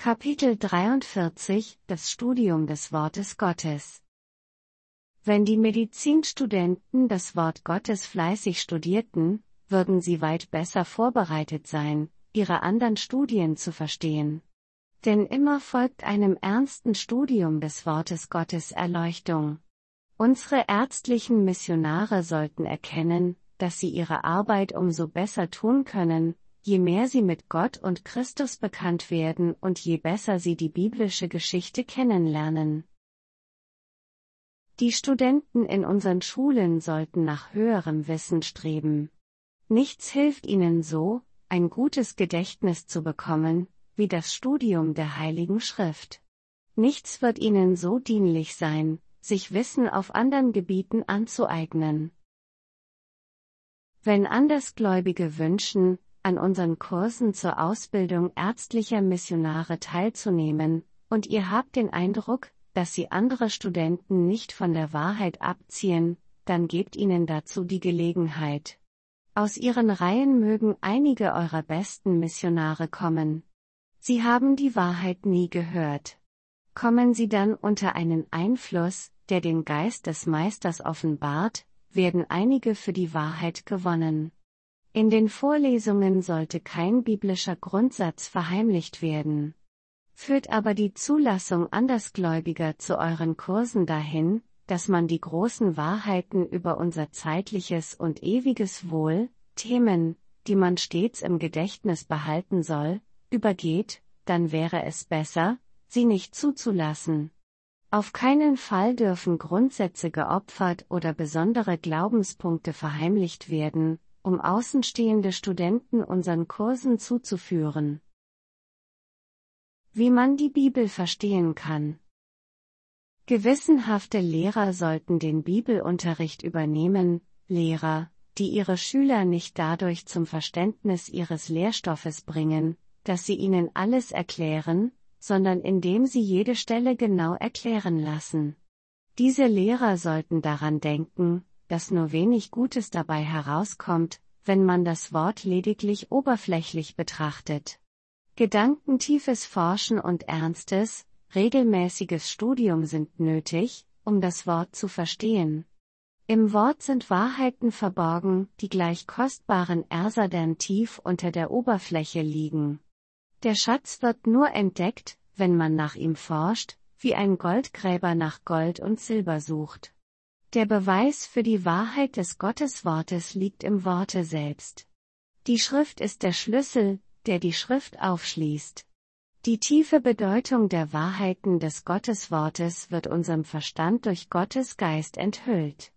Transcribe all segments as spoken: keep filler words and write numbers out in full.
Kapitel dreiundvierzig Das Studium des Wortes Gottes. Wenn die Medizinstudenten das Wort Gottes fleißig studierten, würden sie weit besser vorbereitet sein, ihre anderen Studien zu verstehen. Denn immer folgt einem ernsten Studium des Wortes Gottes Erleuchtung. Unsere ärztlichen Missionare sollten erkennen, dass sie ihre Arbeit umso besser tun können, je mehr sie mit Gott und Christus bekannt werden und je besser sie die biblische Geschichte kennenlernen. Die Studenten in unseren Schulen sollten nach höherem Wissen streben. Nichts hilft ihnen so, ein gutes Gedächtnis zu bekommen, wie das Studium der Heiligen Schrift. Nichts wird ihnen so dienlich sein, sich Wissen auf anderen Gebieten anzueignen. Wenn Andersgläubige wünschen, an unseren Kursen zur Ausbildung ärztlicher Missionare teilzunehmen, und ihr habt den Eindruck, dass sie andere Studenten nicht von der Wahrheit abziehen, dann gebt ihnen dazu die Gelegenheit. Aus ihren Reihen mögen einige eurer besten Missionare kommen. Sie haben die Wahrheit nie gehört. Kommen sie dann unter einen Einfluss, der den Geist des Meisters offenbart, werden einige für die Wahrheit gewonnen. In den Vorlesungen sollte kein biblischer Grundsatz verheimlicht werden. Führt aber die Zulassung Andersgläubiger zu euren Kursen dahin, dass man die großen Wahrheiten über unser zeitliches und ewiges Wohl, Themen, die man stets im Gedächtnis behalten soll, übergeht, dann wäre es besser, sie nicht zuzulassen. Auf keinen Fall dürfen Grundsätze geopfert oder besondere Glaubenspunkte verheimlicht werden, um außenstehende Studenten unseren Kursen zuzuführen. Wie man die Bibel verstehen kann. Gewissenhafte Lehrer sollten den Bibelunterricht übernehmen, Lehrer, die ihre Schüler nicht dadurch zum Verständnis ihres Lehrstoffes bringen, dass sie ihnen alles erklären, sondern indem sie jede Stelle genau erklären lassen. Diese Lehrer sollten daran denken, dass nur wenig Gutes dabei herauskommt, wenn man das Wort lediglich oberflächlich betrachtet. Gedankentiefes Forschen und ernstes, regelmäßiges Studium sind nötig, um das Wort zu verstehen. Im Wort sind Wahrheiten verborgen, die gleich kostbaren Ersadern tief unter der Oberfläche liegen. Der Schatz wird nur entdeckt, wenn man nach ihm forscht, wie ein Goldgräber nach Gold und Silber sucht. Der Beweis für die Wahrheit des Gotteswortes liegt im Worte selbst. Die Schrift ist der Schlüssel, der die Schrift aufschließt. Die tiefe Bedeutung der Wahrheiten des Gotteswortes wird unserem Verstand durch Gottes Geist enthüllt.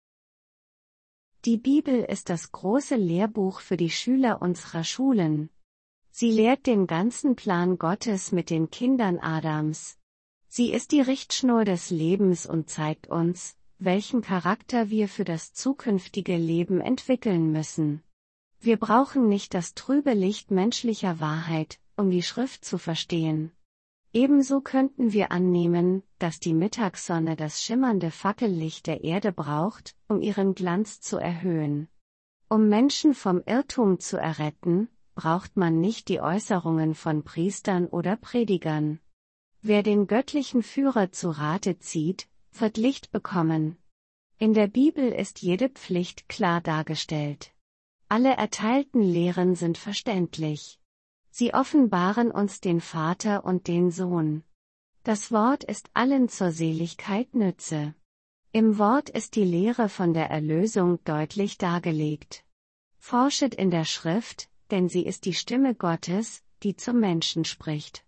Die Bibel ist das große Lehrbuch für die Schüler unserer Schulen. Sie lehrt den ganzen Plan Gottes mit den Kindern Adams. Sie ist die Richtschnur des Lebens und zeigt uns, welchen Charakter wir für das zukünftige Leben entwickeln müssen. Wir brauchen nicht das trübe Licht menschlicher Wahrheit, um die Schrift zu verstehen. Ebenso könnten wir annehmen, dass die Mittagssonne das schimmernde Fackellicht der Erde braucht, um ihren Glanz zu erhöhen. Um Menschen vom Irrtum zu erretten, braucht man nicht die Äußerungen von Priestern oder Predigern. Wer den göttlichen Führer zu Rate zieht, wird Licht bekommen. In der Bibel ist jede Pflicht klar dargestellt. Alle erteilten Lehren sind verständlich. Sie offenbaren uns den Vater und den Sohn. Das Wort ist allen zur Seligkeit Nütze. Im Wort ist die Lehre von der Erlösung deutlich dargelegt. Forschet in der Schrift, denn sie ist die Stimme Gottes, die zum Menschen spricht.